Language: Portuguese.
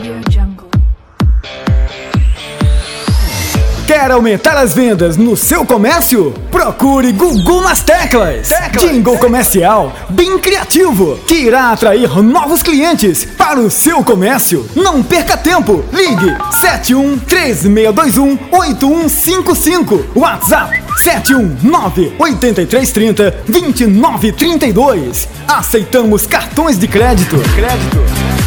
Quer aumentar as vendas no seu comércio? Procure Gugu nas teclas. Jingle comercial bem criativo que irá atrair novos clientes para o seu comércio. Não perca tempo. Ligue 7136218155. WhatsApp 71983302932. Aceitamos cartões de crédito.